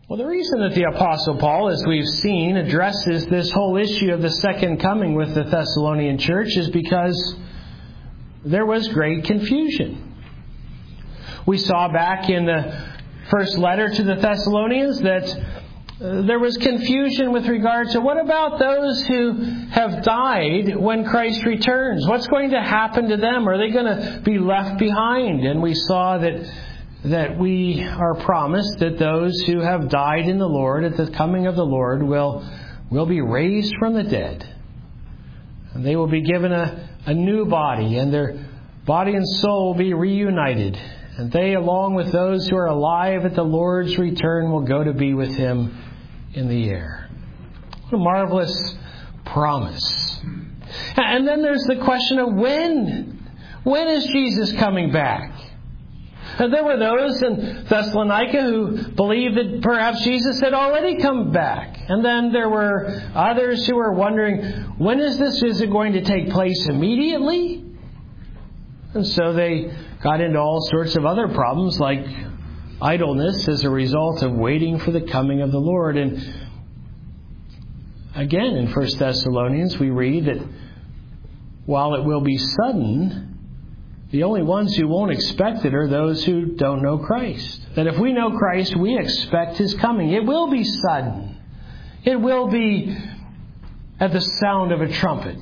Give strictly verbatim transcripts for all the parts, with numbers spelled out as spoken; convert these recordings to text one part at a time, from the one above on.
Well, the reason that the Apostle Paul, as we've seen, addresses this whole issue of the second coming with the Thessalonian church is because there was great confusion. We saw back in the first letter to the Thessalonians that uh, there was confusion with regard to what about those who have died when Christ returns? What's going to happen to them? Are they going to be left behind? And we saw that that we are promised that those who have died in the Lord at the coming of the Lord will, will be raised from the dead. And they will be given a, a new body, and their body and soul will be reunited. And they, along with those who are alive at the Lord's return, will go to be with Him in the air. What a marvelous promise. And then there's the question of when. When is Jesus coming back? And there were those in Thessalonica who believed that perhaps Jesus had already come back. And then there were others who were wondering, when is this? Is it going to take place immediately? And so they got into all sorts of other problems like idleness as a result of waiting for the coming of the Lord. And again, in First Thessalonians, we read that while it will be sudden, the only ones who won't expect it are those who don't know Christ. That if we know Christ, we expect His coming. It will be sudden. It will be at the sound of a trumpet.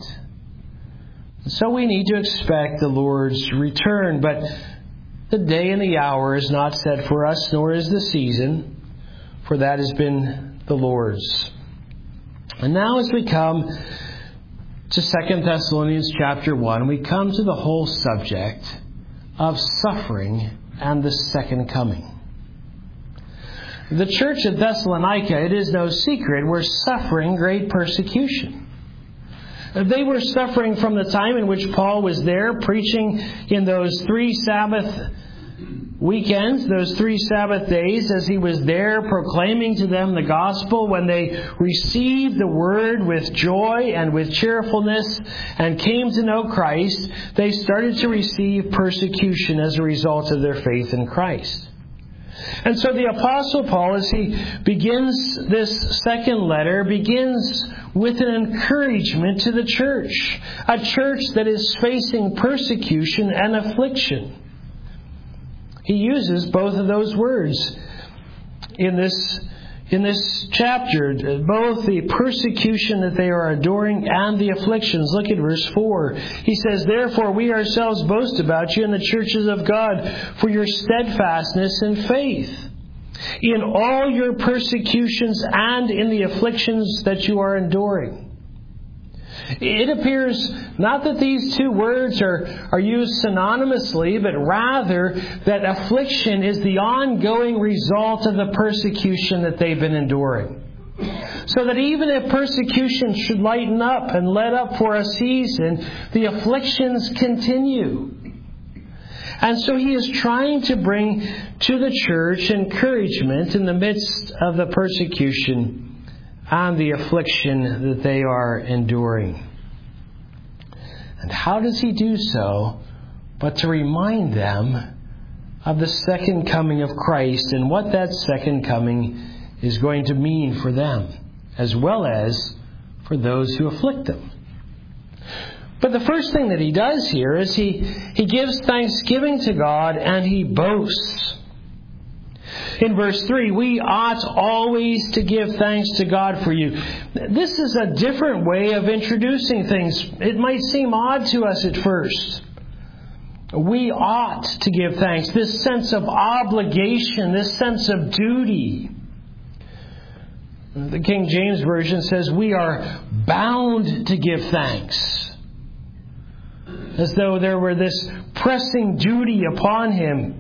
So we need to expect the Lord's return. But the day and the hour is not set for us, nor is the season, for that has been the Lord's. And now as we come to Second Thessalonians chapter one, we come to the whole subject of suffering and the second coming. The church at Thessalonica, it is no secret, were suffering great persecution. They were suffering from the time in which Paul was there preaching in those three Sabbath weekends, those three Sabbath days, as he was there proclaiming to them the gospel. When they received the word with joy and with cheerfulness and came to know Christ, they started to receive persecution as a result of their faith in Christ. And so the Apostle Paul, as he begins this second letter, begins with an encouragement to the church, a church that is facing persecution and affliction. He uses both of those words in this in this chapter, both the persecution that they are enduring and the afflictions. Look at verse four. He says, "Therefore we ourselves boast about you in the churches of God for your steadfastness and faith, in all your persecutions and in the afflictions that you are enduring." It appears not that these two words are, are used synonymously, but rather that affliction is the ongoing result of the persecution that they've been enduring. So that even if persecution should lighten up and let up for a season, the afflictions continue. And so he is trying to bring to the church encouragement in the midst of the persecution and the affliction that they are enduring. And how does he do so but to remind them of the second coming of Christ and what that second coming is going to mean for them, as well as for those who afflict them. But the first thing that he does here is he, he gives thanksgiving to God and he boasts. In verse three, we ought always to give thanks to God for you. This is a different way of introducing things. It might seem odd to us at first. We ought to give thanks. This sense of obligation, this sense of duty. The King James Version says we are bound to give thanks. As though there were this pressing duty upon him.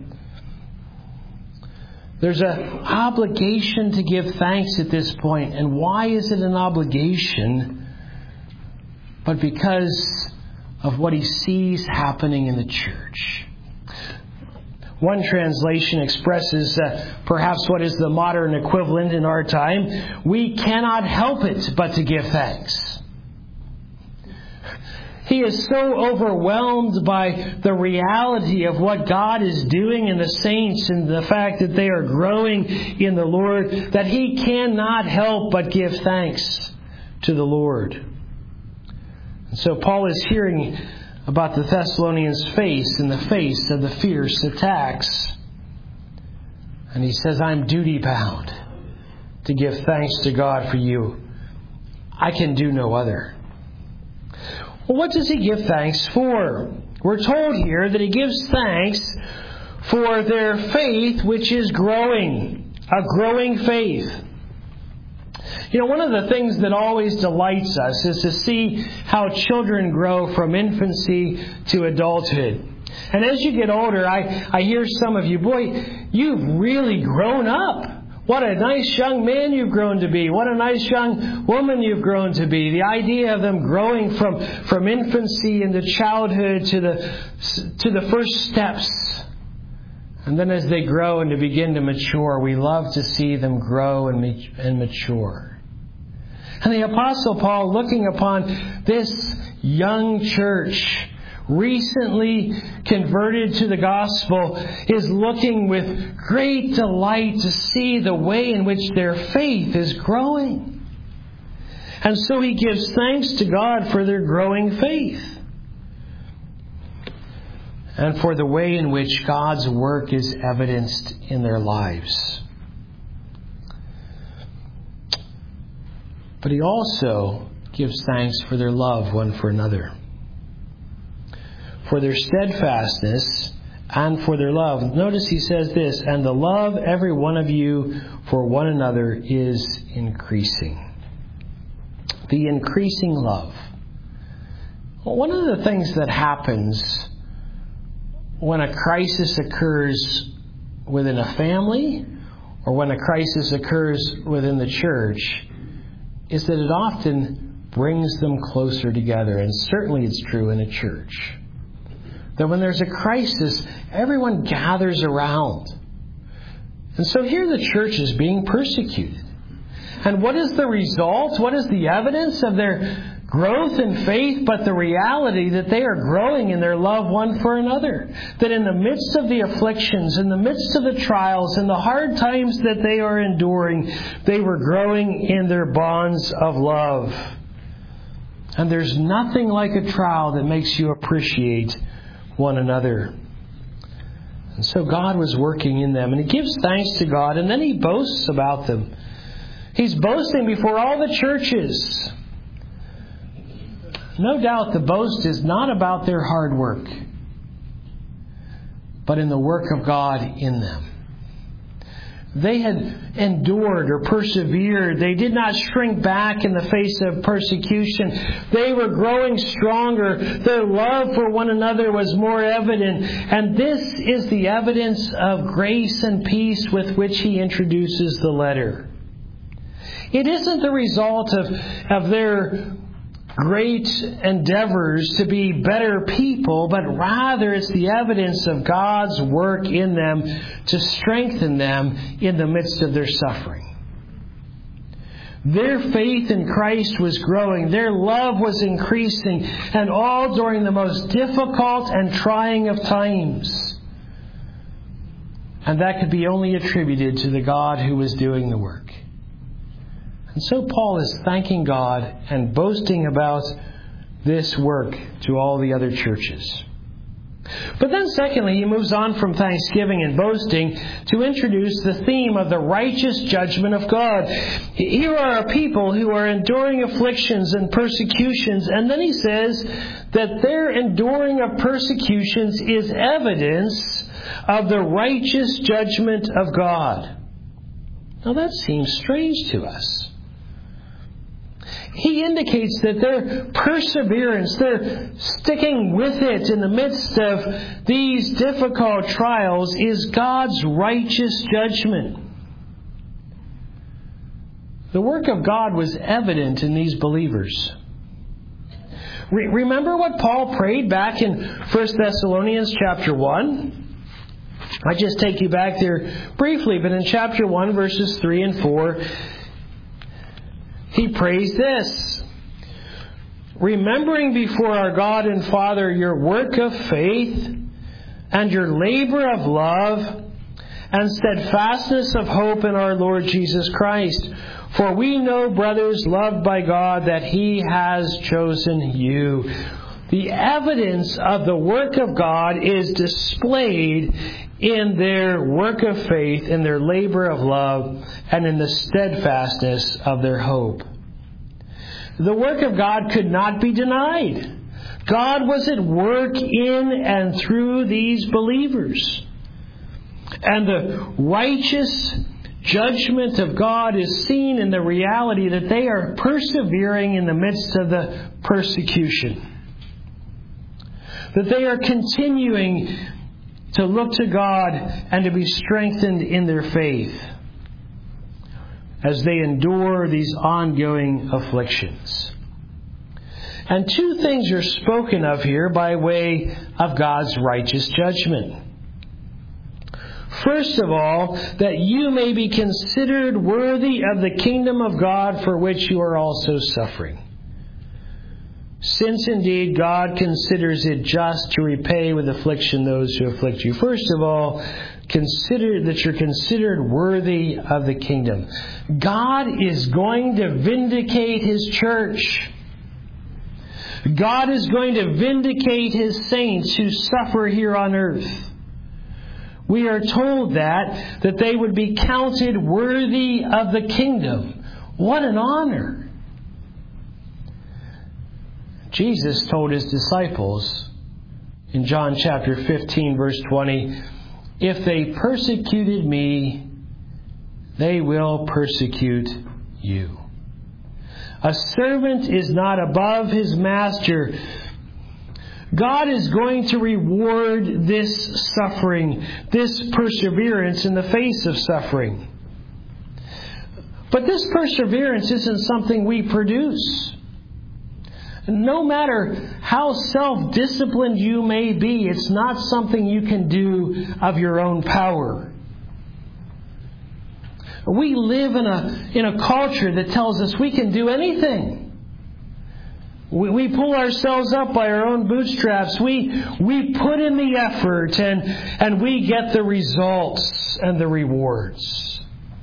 There's an obligation to give thanks at this point. And why is it an obligation? But because of what he sees happening in the church. One translation expresses uh, perhaps what is the modern equivalent in our time. We cannot help it but to give thanks. He is so overwhelmed by the reality of what God is doing in the saints and the fact that they are growing in the Lord that he cannot help but give thanks to the Lord. And so Paul is hearing about the Thessalonians' face in the face of the fierce attacks. And he says, I'm duty bound to give thanks to God for you. I can do no other. Well, what does he give thanks for? We're told here that he gives thanks for their faith, which is growing, a growing faith. You know, one of the things that always delights us is to see how children grow from infancy to adulthood. And as you get older, I, I hear some of you, boy, you've really grown up. What a nice young man you've grown to be. What a nice young woman you've grown to be. The idea of them growing from, from infancy into childhood to the, to the first steps. And then as they grow and to begin to mature, we love to see them grow and, and mature. And the Apostle Paul, looking upon this young church, recently converted to the gospel, is looking with great delight to see the way in which their faith is growing. And so he gives thanks to God for their growing faith and for the way in which God's work is evidenced in their lives. But he also gives thanks for their love one for another, for their steadfastness and for their love. Notice he says this, and the love every one of you for one another is increasing. The increasing love. Well, one of the things that happens when a crisis occurs within a family or when a crisis occurs within the church is that it often brings them closer together. And certainly it's true in a church. That when there's a crisis, everyone gathers around. And so here the church is being persecuted. And what is the result? What is the evidence of their growth in faith but the reality that they are growing in their love one for another? That in the midst of the afflictions, in the midst of the trials, in the hard times that they are enduring, they were growing in their bonds of love. And there's nothing like a trial that makes you appreciate one another. And so God was working in them, and he gives thanks to God, and then he boasts about them. He's boasting before all the churches. No doubt the boast is not about their hard work, but in the work of God in them. They had endured or persevered. They did not shrink back in the face of persecution. They were growing stronger. Their love for one another was more evident. And this is the evidence of grace and peace with which he introduces the letter. It isn't the result of, of their great endeavors to be better people, but rather it's the evidence of God's work in them to strengthen them in the midst of their suffering. Their faith in Christ was growing. Their love was increasing, and all during the most difficult and trying of times. And that could be only attributed to the God who was doing the work. And so Paul is thanking God and boasting about this work to all the other churches. But then secondly, he moves on from thanksgiving and boasting to introduce the theme of the righteous judgment of God. Here are a people who are enduring afflictions and persecutions, and then he says that their enduring of persecutions is evidence of the righteous judgment of God. Now that seems strange to us. He indicates that their perseverance, their sticking with it in the midst of these difficult trials is God's righteous judgment. The work of God was evident in these believers. Re- remember what Paul prayed back in First Thessalonians chapter one? I just take you back there briefly, but in chapter one, verses three and four, he prays this. remembering before our God and Father your work of faith and your labor of love and steadfastness of hope in our Lord Jesus Christ. For we know, brothers loved by God, that He has chosen you. The evidence of the work of God is displayed in their work of faith, in their labor of love, and in the steadfastness of their hope. The work of God could not be denied. God was at work in and through these believers. And the righteous judgment of God is seen in the reality that they are persevering in the midst of the persecution. That they are continuing to look to God and to be strengthened in their faith as they endure these ongoing afflictions. And two things are spoken of here by way of God's righteous judgment. First of all, that you may be considered worthy of the kingdom of God for which you are also suffering. Since indeed God considers it just to repay with affliction those who afflict you. First of all, consider that you're considered worthy of the kingdom. God is going to vindicate His church. God is going to vindicate His saints who suffer here on earth. We are told that, that they would be counted worthy of the kingdom. What an honor! Jesus told His disciples in John chapter fifteen, verse twenty, if they persecuted me, they will persecute you. A servant is not above his master. God is going to reward this suffering, this perseverance in the face of suffering. But this perseverance isn't something we produce. No matter how self-disciplined you may be, it's not something you can do of your own power. We live in a, in a culture that tells us we can do anything. We, we pull ourselves up by our own bootstraps. We, we put in the effort and, and we get the results and the rewards.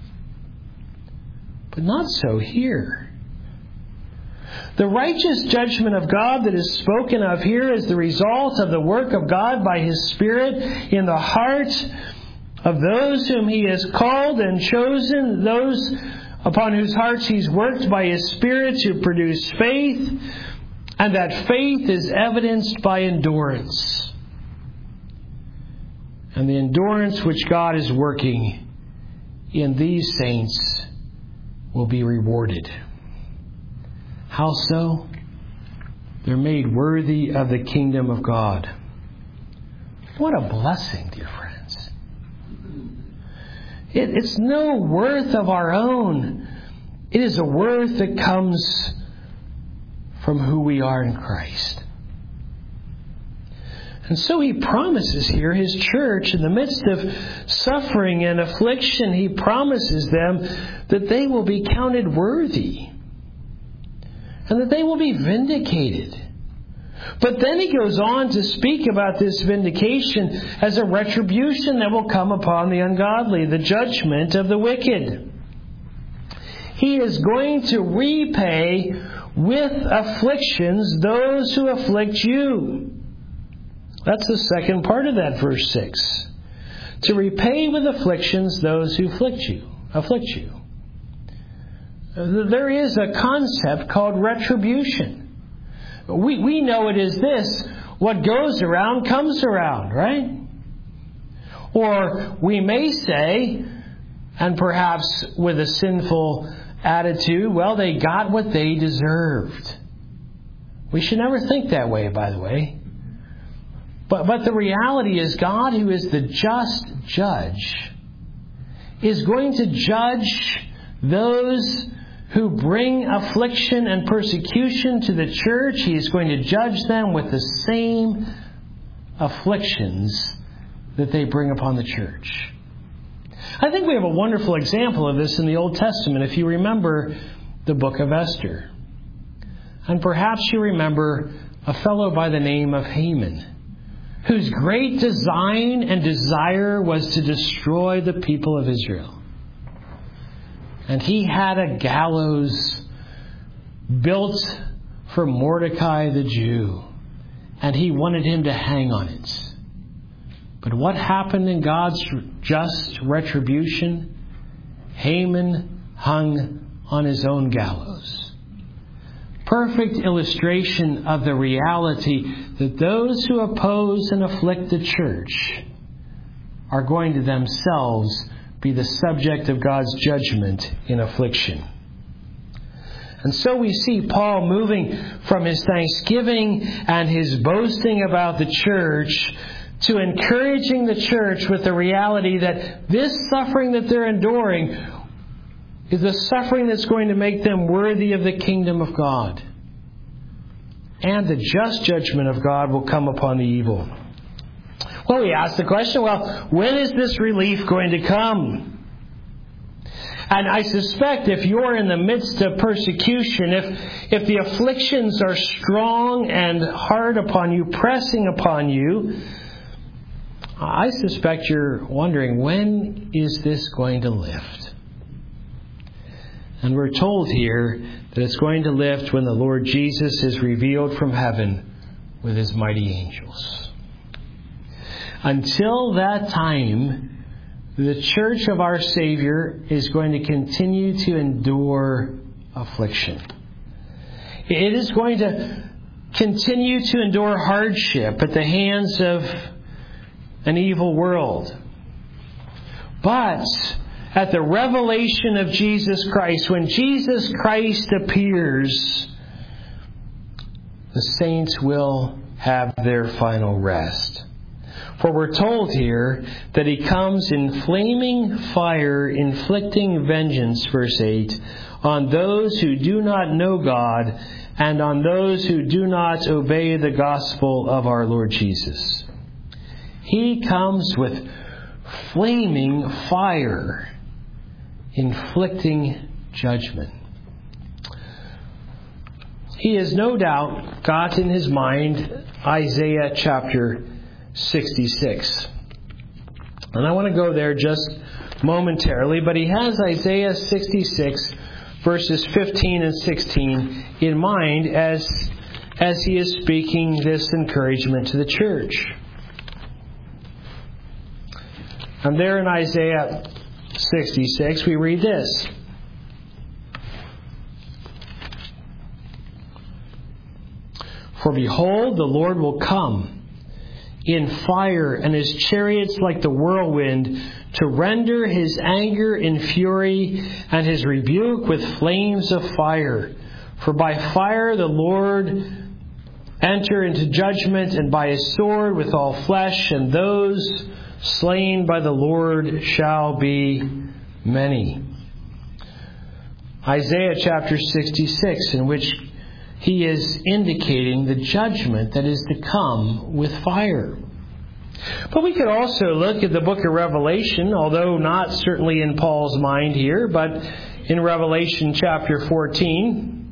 But not so here. The righteous judgment of God that is spoken of here is the result of the work of God by His Spirit in the heart of those whom He has called and chosen, those upon whose hearts He's worked by His Spirit to produce faith, and that faith is evidenced by endurance. And the endurance which God is working in these saints will be rewarded. How so? They're made worthy of the kingdom of God. What a blessing, dear friends. It, it's no worth of our own. It is a worth that comes from who we are in Christ. And so He promises here His church, in the midst of suffering and affliction, He promises them that they will be counted worthy. And that they will be vindicated. But then He goes on to speak about this vindication as a retribution that will come upon the ungodly, the judgment of the wicked. He is going to repay with afflictions those who afflict you. That's the second part of that verse six. To repay with afflictions those who afflict you. Afflict you. There is a concept called retribution. We, we know it is this: what goes around comes around, right? Or we may say, and perhaps with a sinful attitude, well, they got what they deserved. We should never think that way, by the way. But, but the reality is, God, who is the just judge, is going to judge those who bring affliction and persecution to the church. He is going to judge them with the same afflictions that they bring upon the church. I think we have a wonderful example of this in the Old Testament. If you remember the book of Esther. And perhaps you remember a fellow by the name of Haman, whose great design and desire was to destroy the people of Israel. And he had a gallows built for Mordecai the Jew, and he wanted him to hang on it. But what happened in God's just retribution? Haman hung on his own gallows. Perfect illustration of the reality that those who oppose and afflict the church are going to themselves be the subject of God's judgment in affliction. And so we see Paul moving from his thanksgiving and his boasting about the church to encouraging the church with the reality that this suffering that they're enduring is the suffering that's going to make them worthy of the kingdom of God. And the just judgment of God will come upon the evil. Well, we ask the question, well, when is this relief going to come? And I suspect if you're in the midst of persecution, if if the afflictions are strong and hard upon you, pressing upon you, I suspect you're wondering, when is this going to lift? And we're told here that it's going to lift when the Lord Jesus is revealed from heaven with his mighty angels. Until that time, the church of our Savior is going to continue to endure affliction. It is going to continue to endure hardship at the hands of an evil world. But at the revelation of Jesus Christ, when Jesus Christ appears, the saints will have their final rest. For we're told here that he comes in flaming fire, inflicting vengeance, verse eight, on those who do not know God and on those who do not obey the gospel of our Lord Jesus. He comes with flaming fire, inflicting judgment. He has no doubt got in his mind Isaiah chapter sixty-six. And I want to go there just momentarily, but he has Isaiah sixty-six verses fifteen and sixteen in mind as, as he is speaking this encouragement to the church. And there in Isaiah sixty-six we read this. For behold, the Lord will come in fire, and his chariots like the whirlwind, to render his anger in fury and his rebuke with flames of fire. For by fire the Lord enter into judgment, and by his sword with all flesh, and those slain by the Lord shall be many. Isaiah chapter sixty-six, in which he is indicating the judgment that is to come with fire. But we could also look at the book of Revelation, although not certainly in Paul's mind here, but in Revelation chapter fourteen.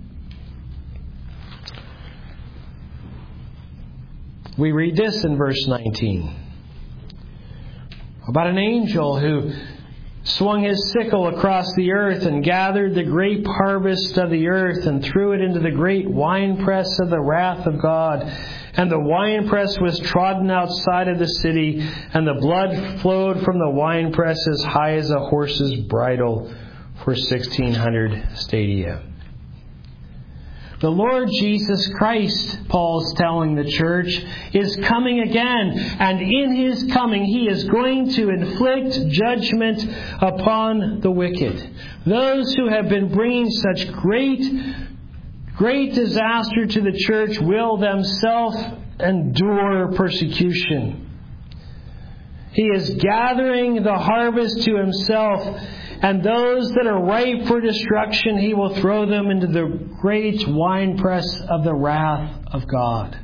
We read this in verse nineteen. About an angel who swung his sickle across the earth and gathered the grape harvest of the earth and threw it into the great winepress of the wrath of God. And the winepress was trodden outside of the city, and the blood flowed from the winepress as high as a horse's bridle for sixteen hundred stadia. The Lord Jesus Christ, Paul's telling the church, is coming again. And in his coming, he is going to inflict judgment upon the wicked. Those who have been bringing such great, great disaster to the church will themselves endure persecution. He is gathering the harvest to himself, and those that are ripe for destruction, he will throw them into the great winepress of the wrath of God.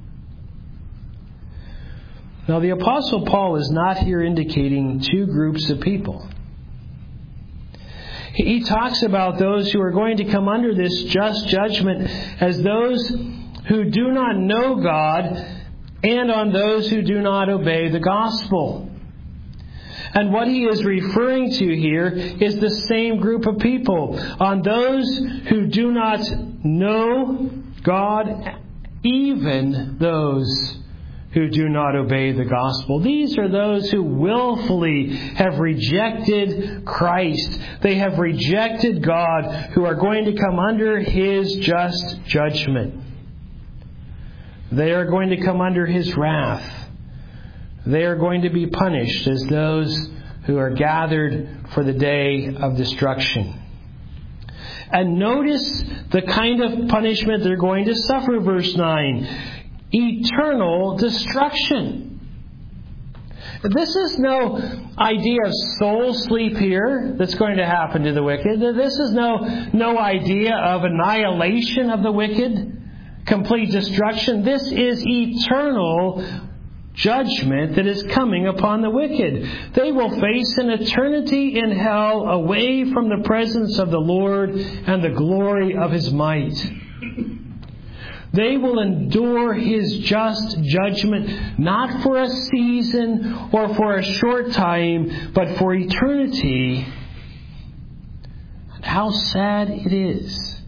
Now, the Apostle Paul is not here indicating two groups of people. He talks about those who are going to come under this just judgment as those who do not know God, and on those who do not obey the gospel. And what he is referring to here is the same group of people. On those who do not know God, even those who do not obey the gospel. These are those who willfully have rejected Christ. They have rejected God, who are going to come under His just judgment. They are going to come under His wrath. They are going to be punished as those who are gathered for the day of destruction. And notice the kind of punishment they're going to suffer, verse nine. Eternal destruction. This is no idea of soul sleep here that's going to happen to the wicked. This is no, no idea of annihilation of the wicked, complete destruction. This is eternal judgment that is coming upon the wicked. They will face an eternity in hell away from the presence of the Lord and the glory of His might. They will endure His just judgment, not for a season or for a short time, but for eternity. And how sad it is.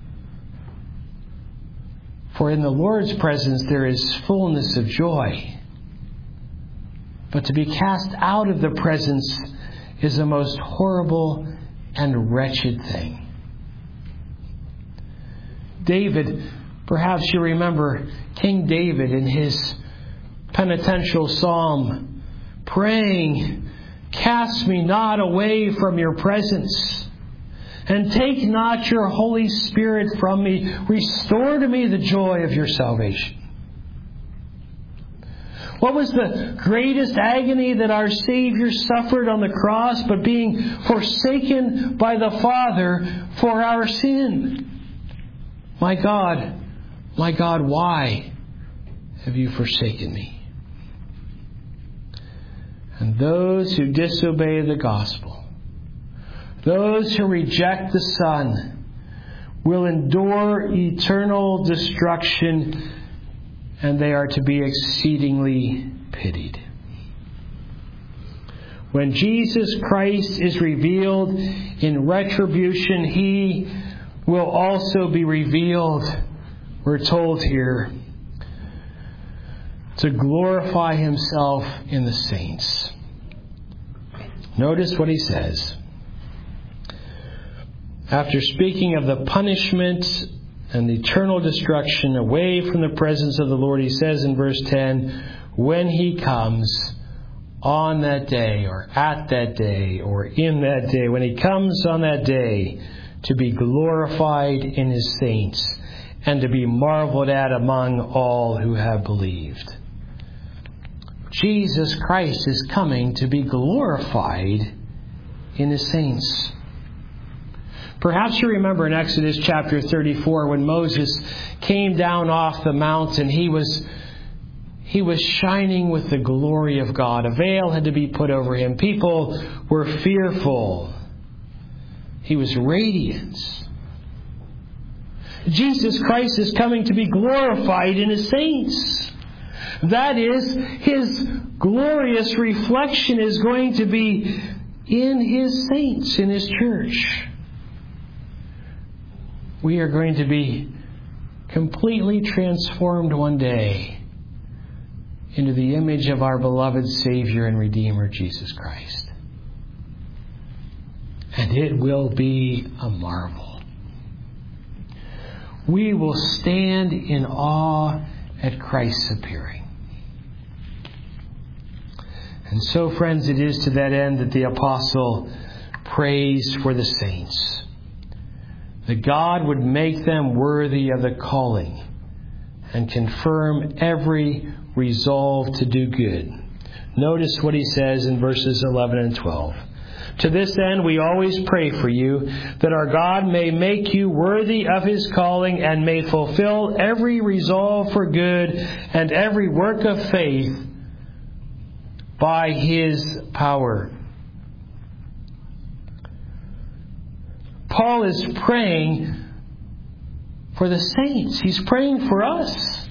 For in the Lord's presence there is fullness of joy. But to be cast out of the presence is a most horrible and wretched thing. David, perhaps you remember King David in his penitential psalm, praying, "Cast me not away from your presence, and take not your Holy Spirit from me. Restore to me the joy of your salvation." What was the greatest agony that our Savior suffered on the cross but being forsaken by the Father for our sin? My God, my God, why have you forsaken me? And those who disobey the gospel, those who reject the Son, will endure eternal destruction, and they are to be exceedingly pitied. When Jesus Christ is revealed in retribution, He will also be revealed, we're told here, to glorify Himself in the saints. Notice what He says. After speaking of the punishment and the eternal destruction away from the presence of the Lord, He says in verse ten, when He comes on that day, or at that day, or in that day, when He comes on that day to be glorified in His saints and to be marveled at among all who have believed. Jesus Christ is coming to be glorified in His saints. Perhaps you remember in Exodus chapter thirty-four when Moses came down off the mountain, he was he was shining with the glory of God. A veil had to be put over him. People were fearful. He was radiant. Jesus Christ is coming to be glorified in His saints. That is, His glorious reflection is going to be in His saints, in His church. We are going to be completely transformed one day into the image of our beloved Savior and Redeemer, Jesus Christ. And it will be a marvel. We will stand in awe at Christ's appearing. And so, friends, it is to that end that the apostle prays for the saints, that God would make them worthy of the calling and confirm every resolve to do good. Notice what he says in verses eleven and twelve. To this end we always pray for you, that our God may make you worthy of His calling and may fulfill every resolve for good and every work of faith by His power. Paul is praying for the saints. He's praying for us.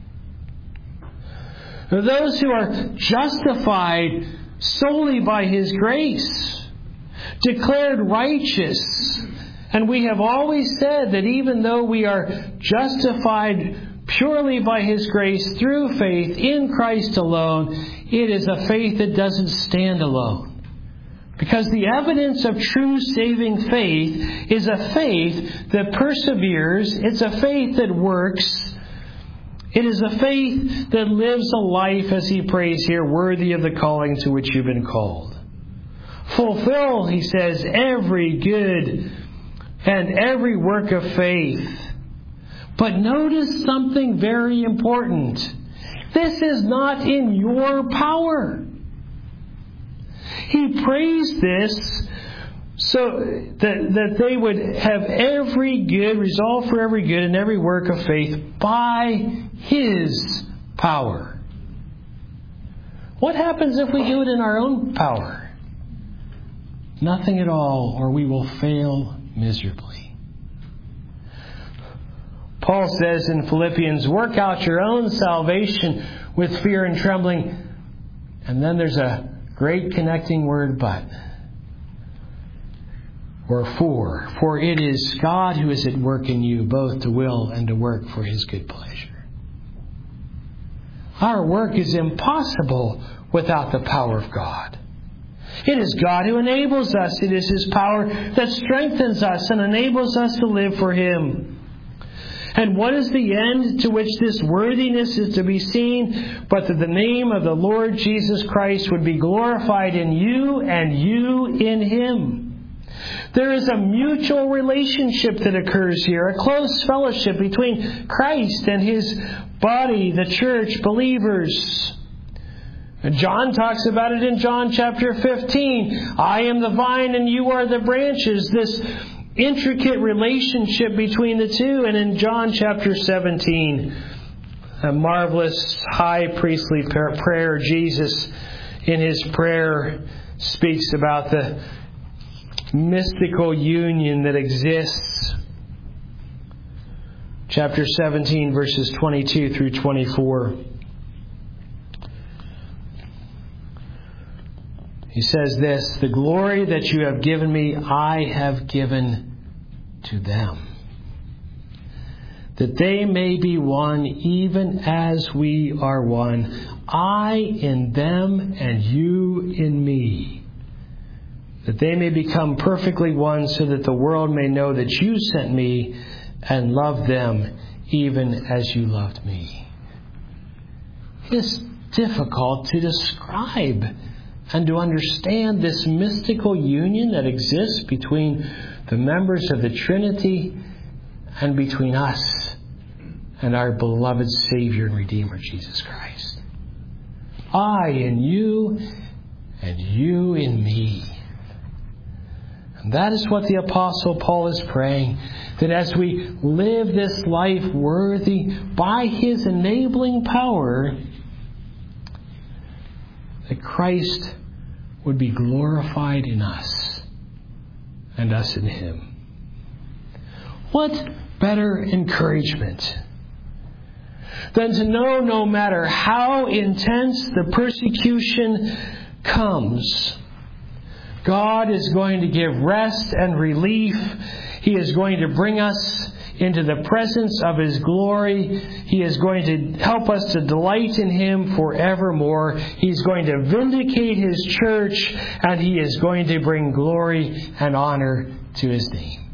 Those who are justified solely by His grace, declared righteous. And we have always said that even though we are justified purely by His grace through faith in Christ alone, it is a faith that doesn't stand alone. Because the evidence of true saving faith is a faith that perseveres. It's a faith that works. It is a faith that lives a life, as he prays here, worthy of the calling to which you've been called. Fulfill, he says, every good and every work of faith. But notice something very important. This is not in your power. He prays this so that, that they would have every good, resolve for every good and every work of faith by His power. What happens if we do it in our own power? Nothing at all, or we will fail miserably. Paul says in Philippians, work out your own salvation with fear and trembling. And then there's a great connecting word, but. Or for. For it is God who is at work in you, both to will and to work for His good pleasure. Our work is impossible without the power of God. It is God who enables us. It is His power that strengthens us and enables us to live for Him. And what is the end to which this worthiness is to be seen, but that the name of the Lord Jesus Christ would be glorified in you and you in Him? There is a mutual relationship that occurs here, a close fellowship between Christ and His body, the church, believers. John talks about it in John chapter fifteen. I am the vine and you are the branches. This intricate relationship between the two. And in John chapter seventeen, a marvelous high priestly prayer, Jesus in His prayer speaks about the mystical union that exists. Chapter seventeen, verses twenty-two through twenty-four. He says this, the glory that you have given me, I have given to them, that they may be one even as we are one, I in them and you in me, that they may become perfectly one, so that the world may know that you sent me and loved them even as you loved me. It's difficult to describe and to understand this mystical union that exists between the members of the Trinity and between us and our beloved Savior and Redeemer, Jesus Christ. I in you and you in me. And that is what the Apostle Paul is praying, that as we live this life worthy by His enabling power, that Christ would be glorified in us and us in Him. What better encouragement than to know no matter how intense the persecution comes, God is going to give rest and relief. He is going to bring us into the presence of His glory. He is going to help us to delight in Him forevermore. He's going to vindicate His church, and He is going to bring glory and honor to His name.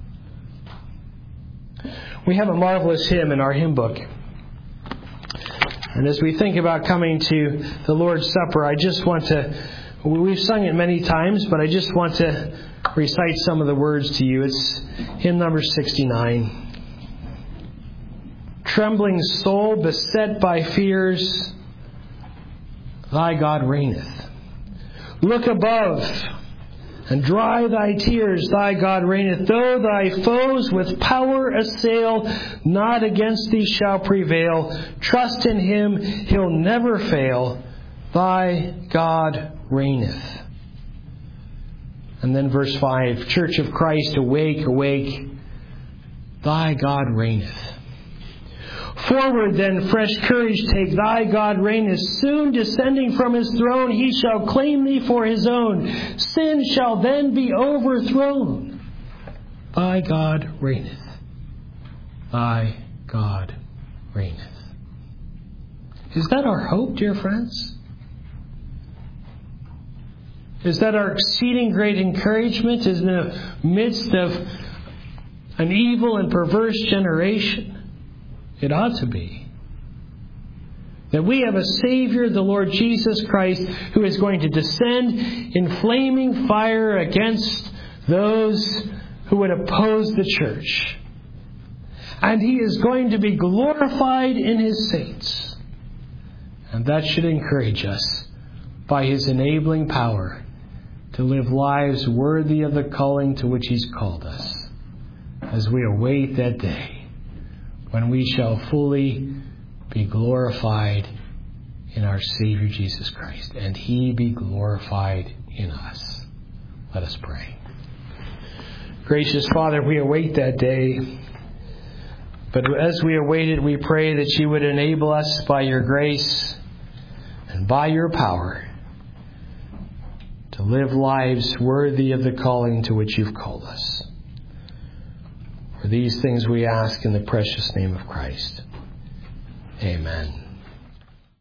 We have a marvelous hymn in our hymn book. And as we think about coming to the Lord's Supper, I just want to, we've sung it many times, but I just want to recite some of the words to you. It's hymn number sixty-nine. Trembling soul, beset by fears, thy God reigneth. Look above and dry thy tears, thy God reigneth. Though thy foes with power assail, not against thee shall prevail. Trust in Him, He'll never fail. Thy God reigneth. And then verse five, Church of Christ, awake, awake, thy God reigneth. Forward then, fresh courage take, thy God reigneth. Soon descending from his throne, he shall claim thee for his own. Sin shall then be overthrown. Thy God reigneth. Thy God reigneth. Is that our hope, dear friends? Is that our exceeding great encouragement in the midst of an evil and perverse generation? It ought to be. That we have a Savior, the Lord Jesus Christ, who is going to descend in flaming fire against those who would oppose the church. And He is going to be glorified in His saints. And that should encourage us by His enabling power to live lives worthy of the calling to which He's called us, as we await that day when we shall fully be glorified in our Savior Jesus Christ, and He be glorified in us. Let us pray. Gracious Father, we await that day. But as we await it, we pray that You would enable us by Your grace and by Your power to live lives worthy of the calling to which You've called us. For these things we ask in the precious name of Christ. Amen.